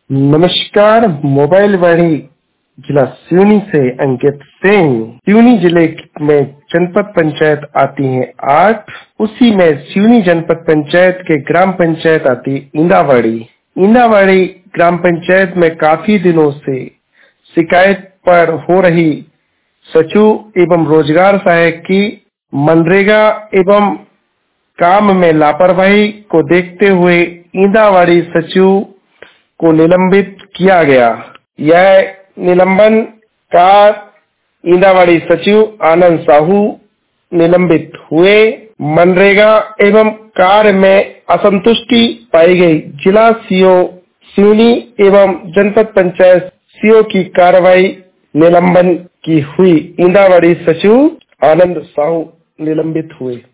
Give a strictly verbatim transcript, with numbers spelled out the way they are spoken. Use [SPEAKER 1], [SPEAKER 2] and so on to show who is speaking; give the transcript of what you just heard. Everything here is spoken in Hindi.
[SPEAKER 1] नमस्कार। मोबाइल वाणी जिला सिवनी से अंकित सिंह। सिवनी जिले में जनपद पंचायत आती है आठ, उसी में सिवनी जनपद पंचायत के ग्राम पंचायत आती इंदावाड़ी। इंदावाड़ी ग्राम पंचायत में काफी दिनों से शिकायत पर हो रही सचिव एवं रोजगार सहायक की मनरेगा एवं काम में लापरवाही को देखते हुए इंदावाड़ी सचिव को निलंबित किया गया। यह निलंबन का इंदावाड़ी सचिव आनंद साहू निलंबित हुए। मनरेगा एवं कार्य में असंतुष्टि पाई गई। जिला सीओ सिवनी एवं जनपद पंचायत सीओ की कार्रवाई निलंबन की हुई। इंदावाड़ी सचिव आनंद साहू निलंबित हुए।